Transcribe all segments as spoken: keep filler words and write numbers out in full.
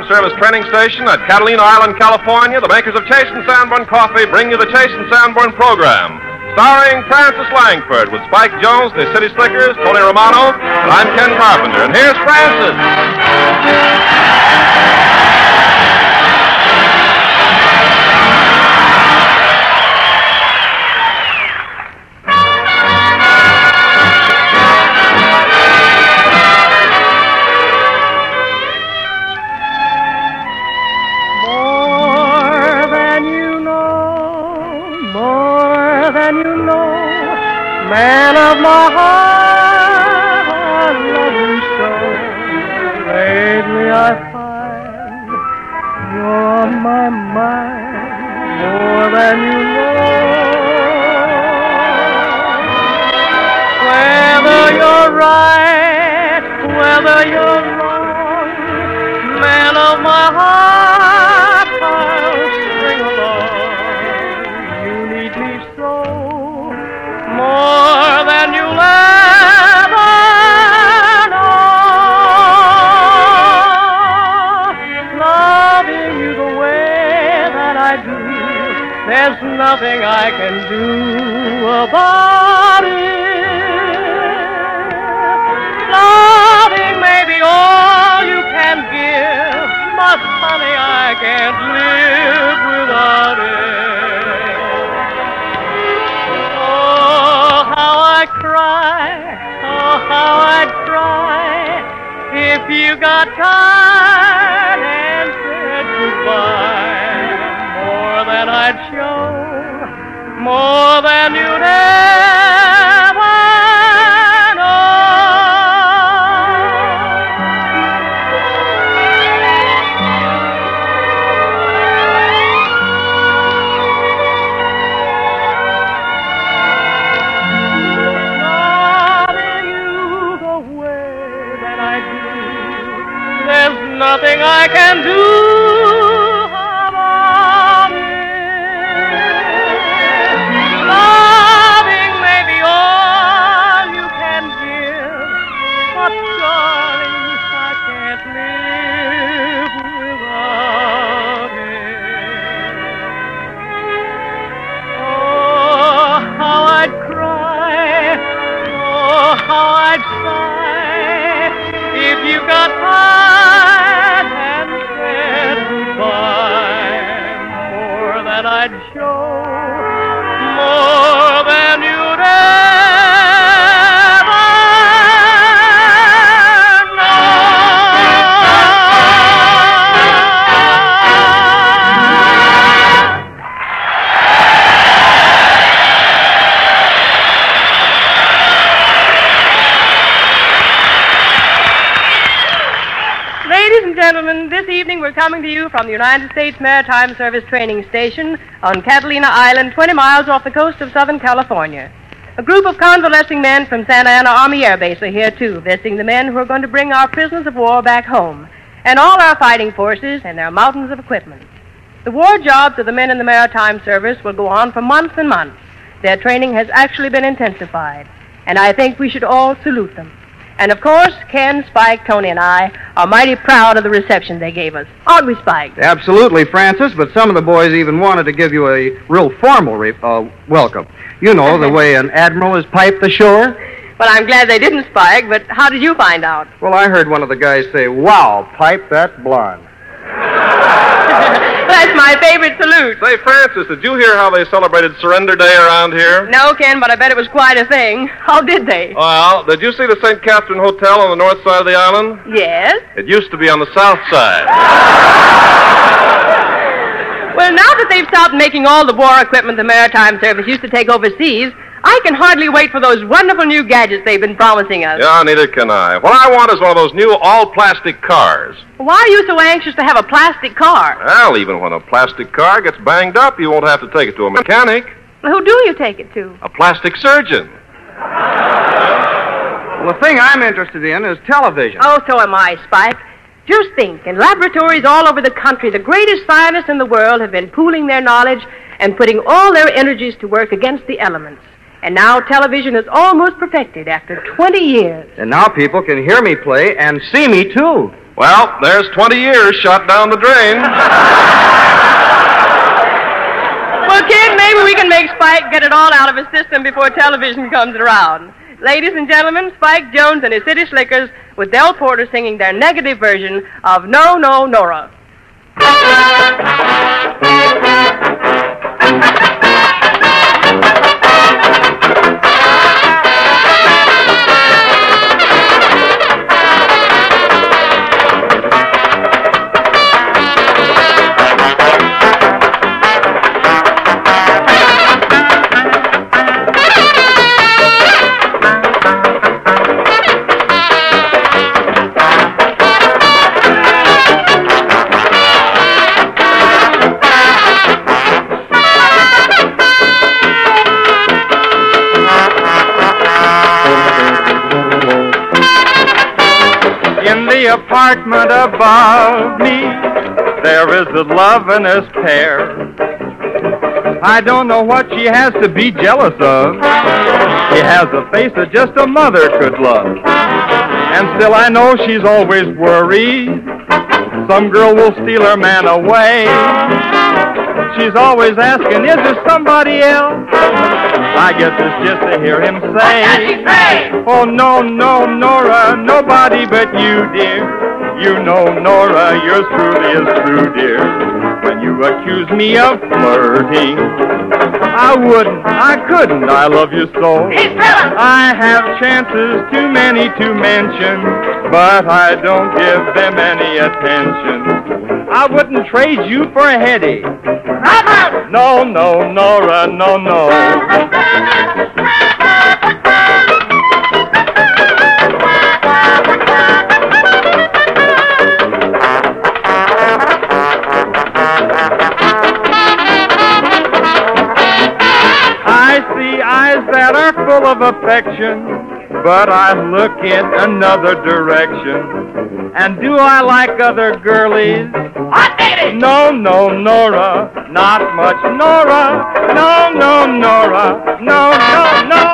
Maritime Service training station at Catalina Island, California, the makers of Chase and Sanborn Coffee bring you the Chase and Sanborn program. Starring Francis Langford with Spike Jones, the City Slickers, Tony Romano, and I'm Ken Carpenter. And here's Francis. Man of my heart, I love you so. Lately I find you're on my mind more than you know. Whether you're right, whether you're wrong, man of my heart, I'll string along. You need me so. More than you'll ever know. Loving you the way that I do, there's nothing I can do about it. Loving may be all you can give, but honey, I can't live without it. Cry, oh, how I'd cry if you got tired and said goodbye. More than I'd show, more than you'd ever nothing I can do about it. Loving may be all you can give, but darling, I can't live without it. Oh, how I'd cry, oh, how I'd sigh if you got tired. I'd show more than you'd ever This evening we're coming to you from the United States Maritime Service Training Station on Catalina Island, twenty miles off the coast of Southern California. A group of convalescing men from Santa Ana Army Air Base are here, too, visiting the men who are going to bring our prisoners of war back home, and all our fighting forces and their mountains of equipment. The war jobs of the men in the Maritime Service will go on for months and months. Their training has actually been intensified, and I think we should all salute them. And, of course, Ken, Spike, Tony, and I are mighty proud of the reception they gave us. Aren't we, Spike? Absolutely, Francis, but some of the boys even wanted to give you a real formal re- uh, welcome. You know, the way an admiral is piped ashore. Well, I'm glad they didn't, Spike, but how did you find out? Well, I heard one of the guys say, "Wow, pipe that blonde." That's my favorite salute. Say, Francis, did you hear how they celebrated Surrender Day around here? No, Ken, but I bet it was quite a thing. How did they? Well, did you see the Saint Catherine Hotel on the north side of the island? Yes. It used to be on the south side. Well, now that they've stopped making all the war equipment the Maritime Service used to take overseas, I can hardly wait for those wonderful new gadgets they've been promising us. Yeah, neither can I. What I want is one of those new all-plastic cars. Why are you so anxious to have a plastic car? Well, even when a plastic car gets banged up, you won't have to take it to a mechanic. Well, who do you take it to? A plastic surgeon. Well, the thing I'm interested in is television. Oh, so am I, Spike. Just think, in laboratories all over the country, the greatest scientists in the world have been pooling their knowledge and putting all their energies to work against the elements. And now television is almost perfected after twenty years. And now people can hear me play and see me, too. Well, there's twenty years shot down the drain. Well, kid, maybe we can make Spike get it all out of his system before television comes around. Ladies and gentlemen, Spike Jones and his City Slickers with Del Porter singing their negative version of No, No, Nora. Apartment above me, there is a lovin'est pair. I don't know what she has to be jealous of. She has a face that just a mother could love. And still I know she's always worried some girl will steal her man away. She's always asking, is there somebody else? I guess it's just to hear him say, oh, no, no, Nora, nobody but you, dear. You know, Nora, yours truly is true, dear. When you accuse me of flirting, I wouldn't, I couldn't, I love you so. I have chances too many to mention, but I don't give them any attention. I wouldn't trade you for a headache. No, no, Nora, no, no. That are full of affection, but I look in another direction. And do I like other girlies? No, no, Nora, not much, Nora. No, no, Nora, no, no, no.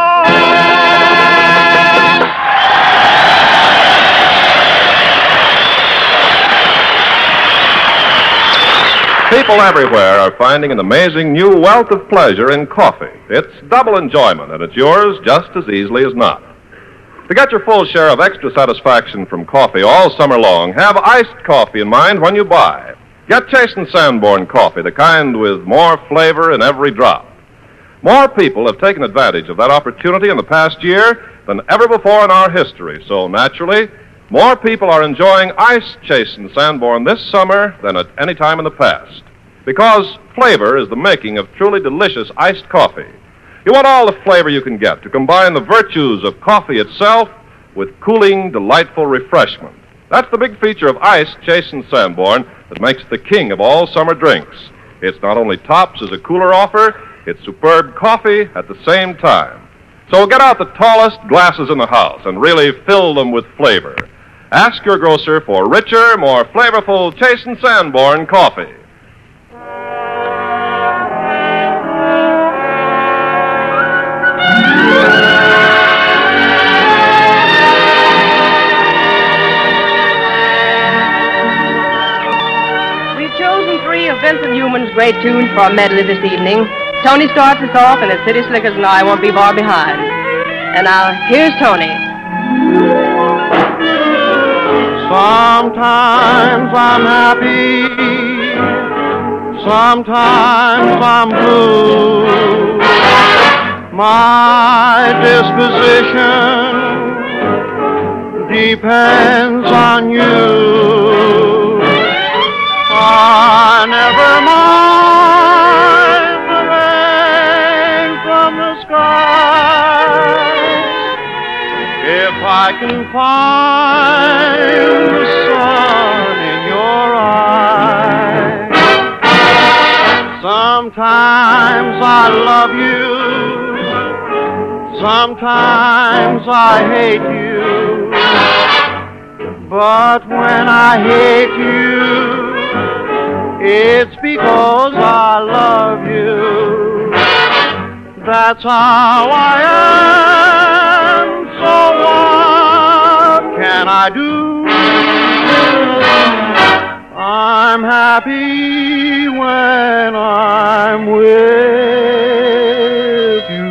People everywhere are finding an amazing new wealth of pleasure in coffee. It's double enjoyment, and it's yours just as easily as not. To get your full share of extra satisfaction from coffee all summer long, have iced coffee in mind when you buy. Get Chase and Sanborn coffee, the kind with more flavor in every drop. More people have taken advantage of that opportunity in the past year than ever before in our history, so naturally, more people are enjoying iced Chase and Sanborn this summer than at any time in the past. Because flavor is the making of truly delicious iced coffee. You want all the flavor you can get to combine the virtues of coffee itself with cooling, delightful refreshment. That's the big feature of iced Chase and Sanborn that makes it the king of all summer drinks. It's not only tops as a cooler offer, it's superb coffee at the same time. So get out the tallest glasses in the house and really fill them with flavor. Ask your grocer for richer, more flavorful Chase and Sanborn coffee. We've chosen three of Vincent Newman's great tunes for our medley this evening. Tony starts us off, and the City Slickers and I won't be far behind. And now, here's Tony. Sometimes I'm happy, sometimes I'm blue. My disposition depends on you. I never mind the rain from the sky if I can find the sun in your eyes. Sometimes I love you, sometimes I hate you, but when I hate you, it's because I love you. That's how I am, so what can I do? I'm happy when I'm with you.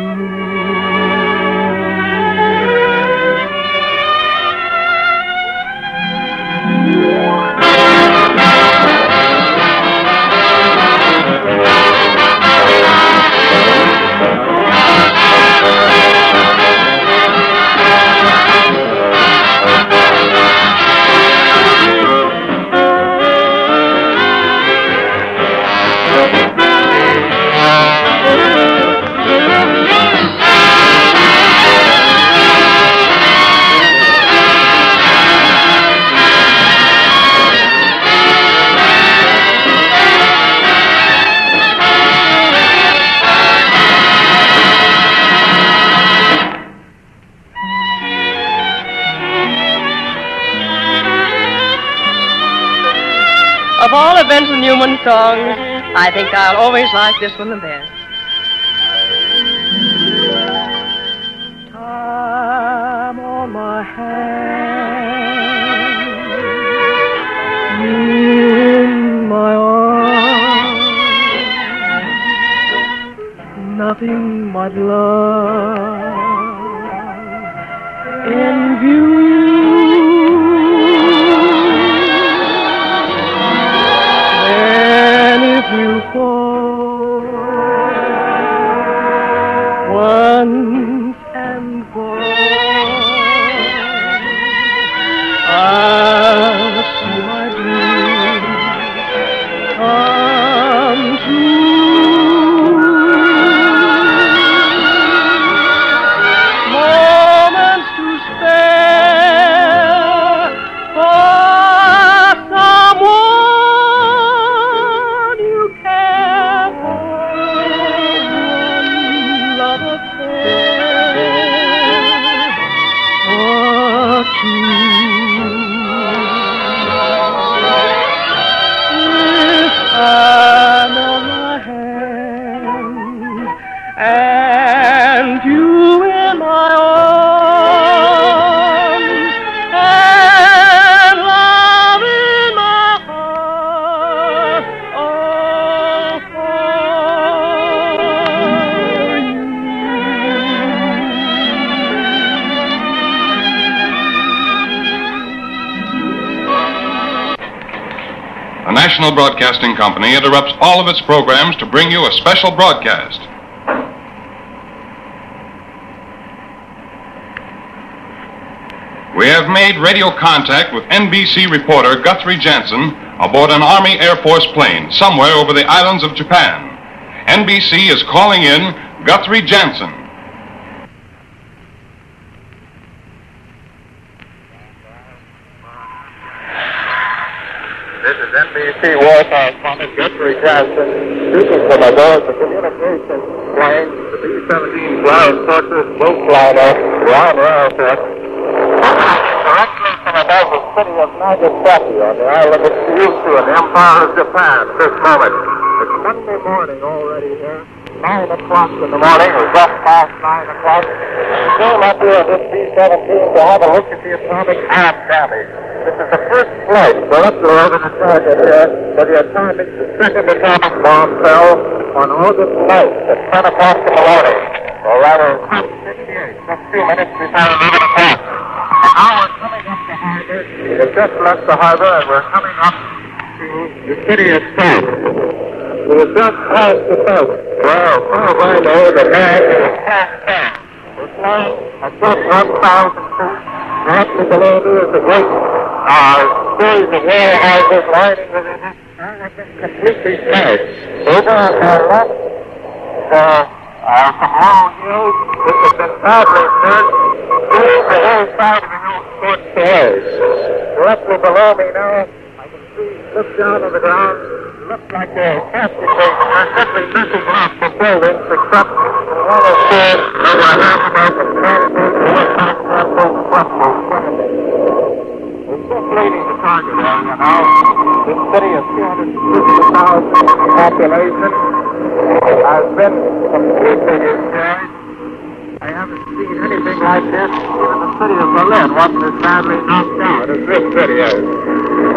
Of all of Benson Newman's songs, I think I'll always like this one the best. Time on my hand, you in my arms, nothing but love in view. You fall once and for all, I'll see my dream come true. Moments to spare for someone and you in my arms, and love in my heart, all for you. The National Broadcasting Company interrupts all of its programs to bring you a special broadcast. We have made radio contact with N B C reporter Guthrie Jansen aboard an Army Air Force plane somewhere over the islands of Japan. N B C is calling in Guthrie Jansen. This is N B C war correspondent Guthrie Jansen speaking from aboard the communications plane, the B seventeen Flying Fortress Wolfliner, Guam Airport. Directly from above the city of Nagasaki on the island of Kyushu in the Empire of Japan this moment. It's Monday morning already here. Nine o'clock in the morning, or just past nine o'clock. Came up here in this B seventeen to have a look at the atomic bomb damage. This is the first flight for up to eleven target here for the atomic, the second atomic bomb fell on August ninth at ten o'clock in the morning. Or rather, ten fifty-eight, just two minutes before eleven o'clock. And now we're coming up the harbor. We've just left the harbor and we're coming up to the city itself. We have just passed the boat. Well, far as I know, the man is passed down. We're flying at just one thousand feet. Directly below me is the great uh, series of warehouses lining the river. All have been completely smashed. Over on our left, there are some low hills which have been badly burnt. The whole side of the hill scorched away. Directly below me now, I can see, look down on the ground, looks like a casting station. There's simply nothing left for buildings except one of the over half a dozen transports and one half a dozen flatboats. We're just leaving the target area now. This city of two hundred fifty thousand population has been completely destroyed. I haven't seen anything like this. Even the city of Berlin wasn't as badly knocked out as this city is.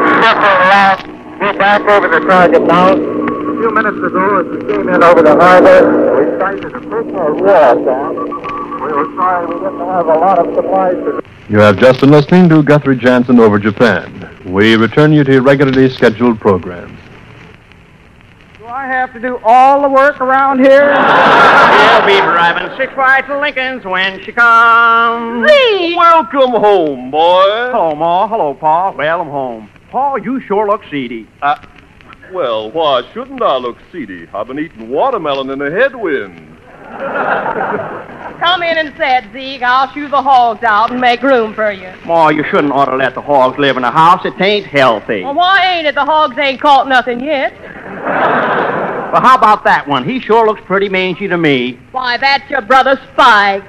We're back over the target now. A few minutes ago, as we came in over the harbor, we sighted a personal war down. We were sorry we didn't have a lot of supplies to... You have just been listening to Guthrie Jansen Over Japan. We return you to your regularly scheduled programs. Do I have to do all the work around here? She'll be driving six white Lincolns when she comes. Zeke! Welcome home, boy. Hello, Ma. Hello, Pa. Well, I'm home. Pa, you sure look seedy. Uh, well, why shouldn't I look seedy? I've been eating watermelon in a headwind. Come in and sit, Zeke. I'll shoo the hogs out and make room for you. Ma, you shouldn't ought to let the hogs live in the house. It ain't healthy. Well, why ain't it? The hogs ain't caught nothing yet. Well, how about that one? He sure looks pretty mangy to me. Why, that's your brother Spike.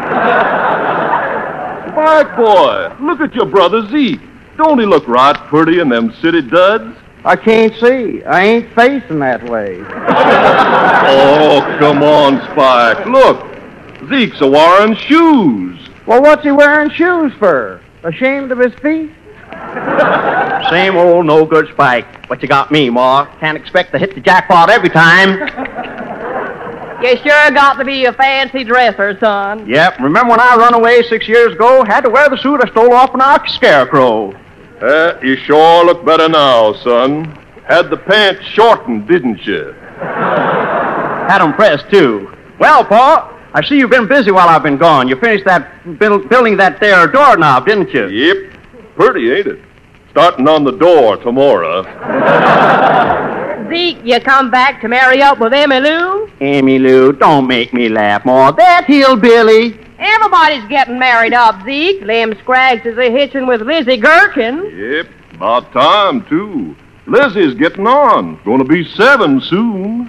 Spike, boy, look at your brother Zeke. Don't he look right pretty in them city duds? I can't see. I ain't facing that way. Oh, come on, Spike. Look, Zeke's a wearing shoes. Well, what's he wearing shoes for? Ashamed of his feet? Same old no-good Spike. But you got me, Ma. Can't expect to hit the jackpot every time. You sure got to be a fancy dresser, son. Yep. Remember when I run away six years ago? Had to wear the suit I stole off an ox scarecrow. Uh, you sure look better now, son. Had the pants shortened, didn't you? Had 'em pressed, too. Well, Pa, I see you've been busy while I've been gone. You finished that build, building that there doorknob, didn't you? Yep. Pretty, ain't it? Starting on the door tomorrow. Zeke, you come back to marry up with Emmy Lou? Emmy Lou, don't make me laugh, Ma. That hillbilly. Everybody's getting married up, Zeke. Lem Scraggs is a hitching with Lizzie Gherkin. Yep. About time, too. Lizzie's getting on. Gonna be seven soon.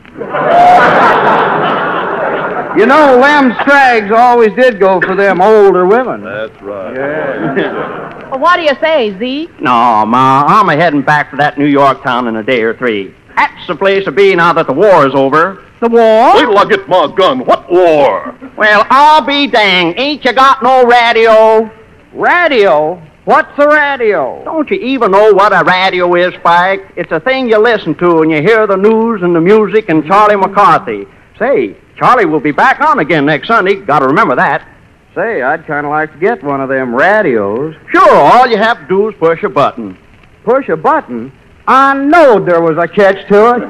You know, Lem Scraggs always did go for them older women. That's right. Yeah. Well, what do you say, Zeke? No, Ma, I'm a-heading back for that New York town in a day or three. That's the place to be now that the war is over. The war? Wait till I get my gun. What war? Well, I'll be danged. Ain't you got no radio? Radio? What's a radio? Don't you even know what a radio is, Spike? It's a thing you listen to and you hear the news and the music and Charlie McCarthy. Say, Charlie will be back on again next Sunday. Got to remember that. Say, I'd kind of like to get one of them radios. Sure, all you have to do is push a button. Push a button? I knowed there was a catch to it.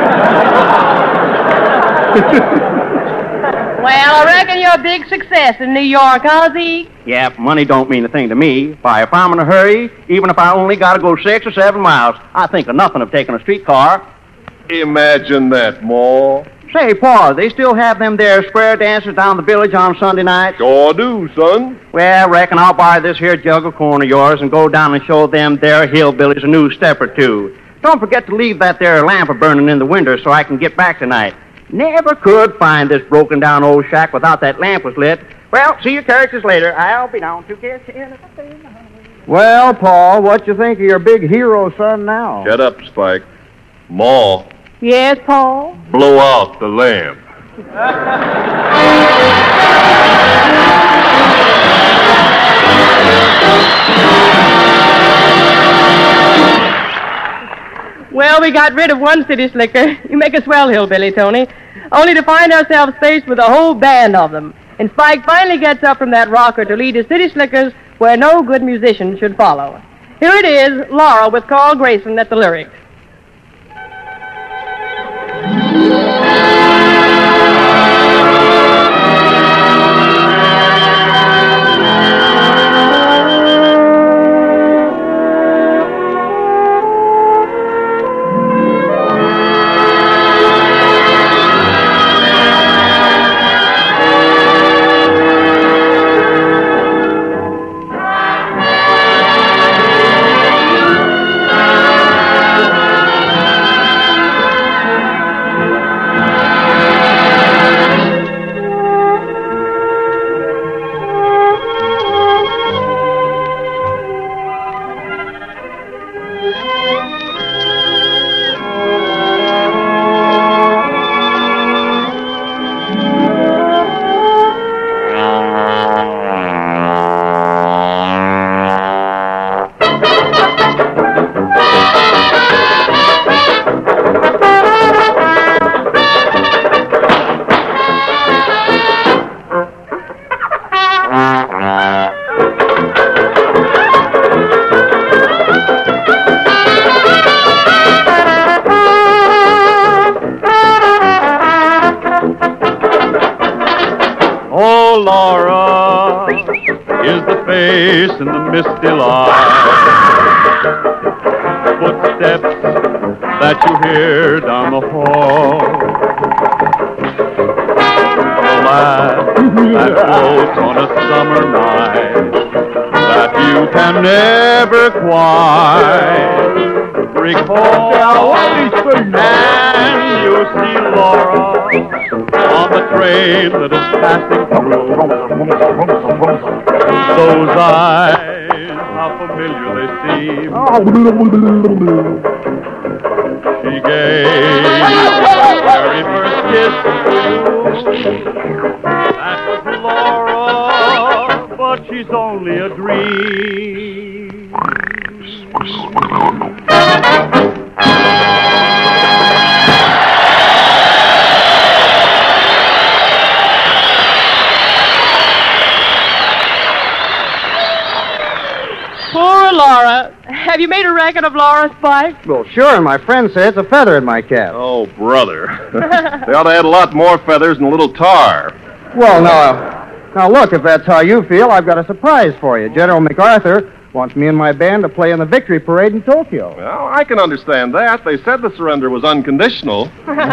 Well, I reckon you're a big success in New York, huh, Zeke? Yeah, money don't mean a thing to me. Why, if I'm in a hurry, even if I only got to go six or seven miles, I think of nothing of taking a streetcar. Imagine that, Ma. Say, Paul, they still have them there square dances down the village on Sunday night? Sure do, son. Well, I reckon I'll buy this here jug of corn of yours and go down and show them there hillbillies a new step or two. Don't forget to leave that there lamp a-burning in the window so I can get back tonight. Never could find this broken-down old shack without that lamp was lit. Well, see your characters later. I'll be down to get you. Well, Paul, what you think of your big hero son now? Shut up, Spike. Ma, Yes, Paul? blow out the lamp. Well, we got rid of one city slicker. You make a swell hillbilly, Tony. Only to find ourselves faced with a whole band of them. And Spike finally gets up from that rocker to lead his city slickers where no good musician should follow. Here it is, Laura with Carl Grayson at the lyrics. Oh, Laura is the face in the misty light. Footsteps that you hear down the hall. The laugh that floats on a summer night that you can never quite recall. And you see Laura on the train that is passing through. Those eyes, how familiar they seem. She gave her very first kiss to you. That was Laura, but she's only a dream. Poor Laura. Have you made a record of Laura, Spike? Well, sure, and my friends say it's a feather in my cap. Oh, brother. They ought to add a lot more feathers and a little tar. Well, now, now look, if that's how you feel, I've got a surprise for you. General MacArthur wants me and my band to play in the victory parade in Tokyo. Well, I can understand that. They said the surrender was unconditional.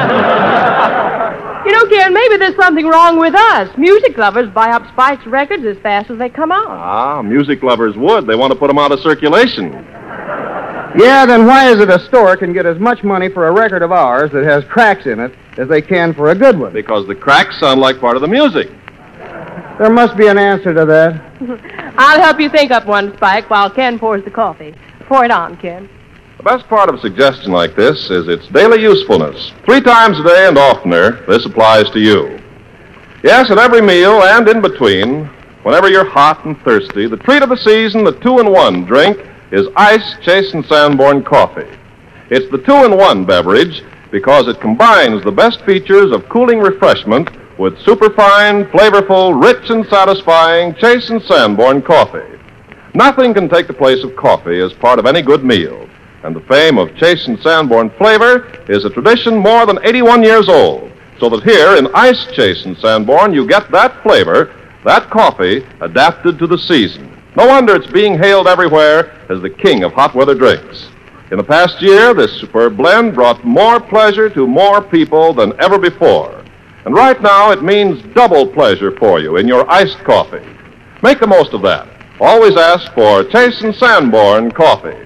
You know, Ken, maybe there's something wrong with us. Music lovers buy up Spike's records as fast as they come out. Ah, music lovers would. They want to put them out of circulation. Yeah, then why is it a store can get as much money for a record of ours that has cracks in it as they can for a good one? Because the cracks sound like part of the music. There must be an answer to that. I'll help you think up one, Spike, while Ken pours the coffee. Pour it on, Ken. The best part of a suggestion like this is its daily usefulness. Three times a day and oftener, this applies to you. Yes, at every meal and in between, whenever you're hot and thirsty, the treat of the season, the two-in-one drink, is iced Chase and Sanborn coffee. It's the two-in-one beverage because it combines the best features of cooling refreshment with superfine, flavorful, rich, and satisfying Chase and Sanborn coffee. Nothing can take the place of coffee as part of any good meal, and the fame of Chase and Sanborn flavor is a tradition more than eighty-one years old, so that here in iced Chase and Sanborn you get that flavor, that coffee, adapted to the season. No wonder it's being hailed everywhere as the king of hot weather drinks. In the past year, this superb blend brought more pleasure to more people than ever before. And right now, it means double pleasure for you in your iced coffee. Make the most of that. Always ask for Chase and Sanborn coffee.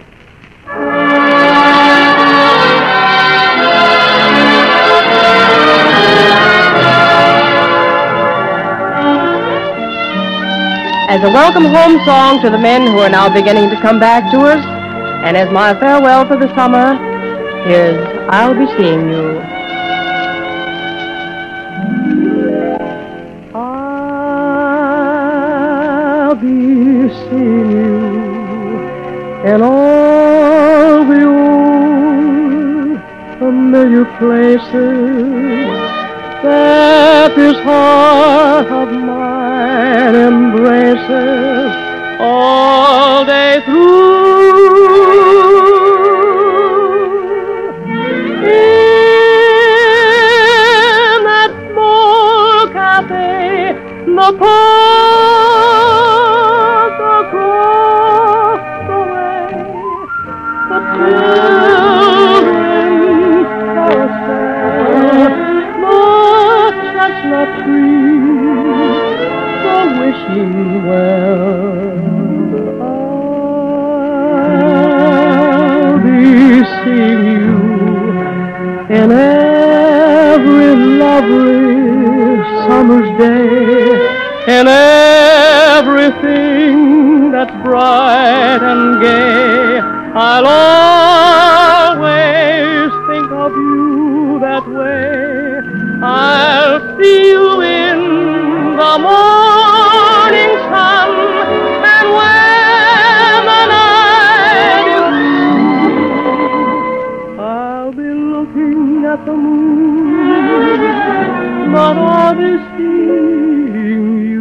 As a welcome home song to the men who are now beginning to come back to us, and as my farewell for the summer, here's I'll Be Seeing You. I'll be seeing you in all the old familiar places that this heart of mine embraces all day through. In that small cafe, the park across the way, the children's carousel, the chestnut trees, the wishing well. I'll be seeing you in every lovely summer's day, in everything that's bright and gay. I'll always think of you that way. I'll see you in the morning sun, and when the night is through, I'll be looking at the moon, but I'll be seeing you.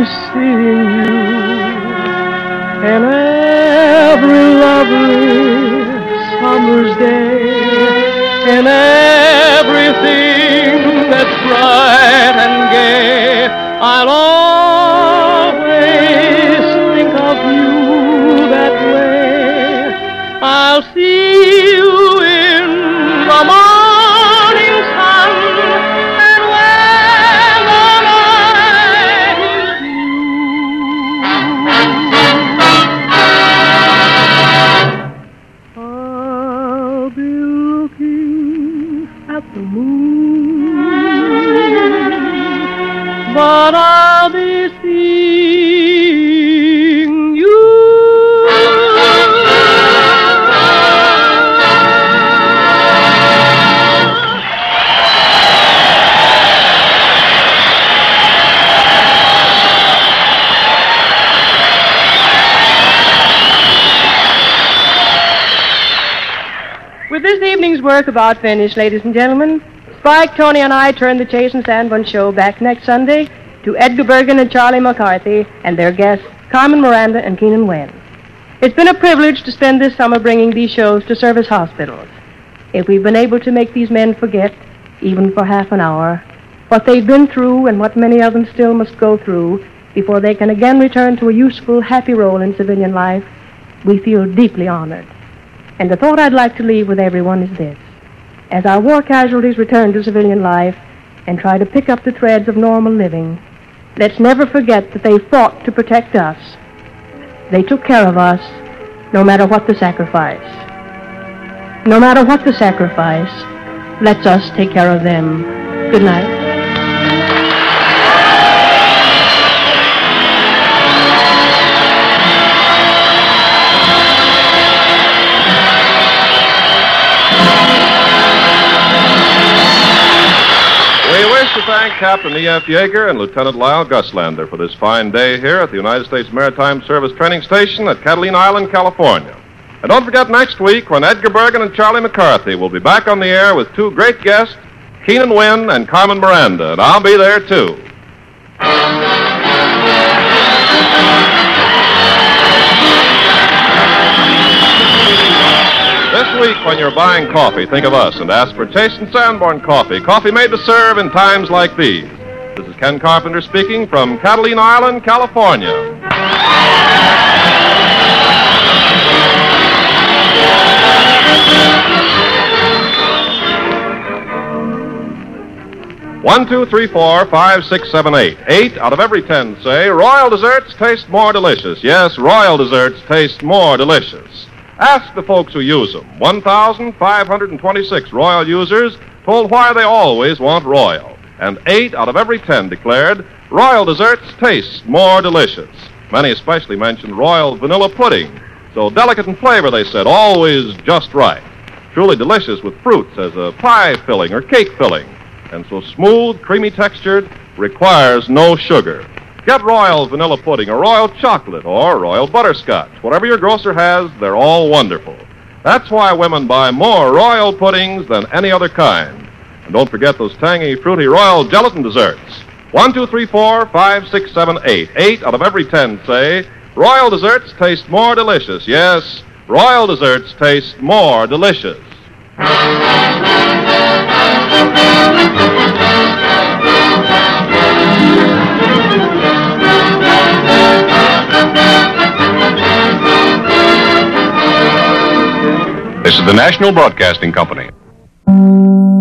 seeing you. And every lovely summer's day, and everything that's bright and gay, I'll always think of you that way. I'll see you in the morning sun, and when the night is blue, I'll be looking at the moon, but I'll be seeing you. With this evening's work about finished, ladies and gentlemen, Spike, Tony, and I turn the Chase and Sanborn show back next Sunday to Edgar Bergen and Charlie McCarthy and their guests, Carmen Miranda and Keenan Wynn. It's been a privilege to spend this summer bringing these shows to service hospitals. If we've been able to make these men forget, even for half an hour, what they've been through and what many of them still must go through before they can again return to a useful, happy role in civilian life, we feel deeply honored. And the thought I'd like to leave with everyone is this. As our war casualties return to civilian life and try to pick up the threads of normal living, let's never forget that they fought to protect us. They took care of us, no matter what the sacrifice. No matter what the sacrifice, let's us take care of them. Good night. We wish to thank Captain E F Yeager and Lieutenant Lyle Guslander for this fine day here at the United States Maritime Service Training Station at Catalina Island, California. And don't forget next week when Edgar Bergen and Charlie McCarthy will be back on the air with two great guests, Keenan Wynn and Carmen Miranda, and I'll be there too. This week, when you're buying coffee, think of us and ask for Chase and Sanborn coffee. Coffee made to serve in times like these. This is Ken Carpenter speaking from Catalina Island, California. One, two, three, four, five, six, seven, eight. Eight out of every ten say Royal desserts taste more delicious. Yes, Royal desserts taste more delicious. Ask the folks who use them. one thousand five hundred twenty-six Royal users told why they always want Royal. And eight out of every ten declared Royal desserts taste more delicious. Many especially mentioned Royal vanilla pudding. So delicate in flavor, they said, always just right. Truly delicious with fruits as a pie filling or cake filling. And so smooth, creamy textured, requires no sugar. Get Royal vanilla pudding or Royal chocolate or Royal butterscotch. Whatever your grocer has, they're all wonderful. That's why women buy more Royal puddings than any other kind. And don't forget those tangy, fruity Royal gelatin desserts. One, two, three, four, five, six, seven, eight. Eight out of every ten say Royal desserts taste more delicious. Yes, Royal desserts taste more delicious. This is the National Broadcasting Company.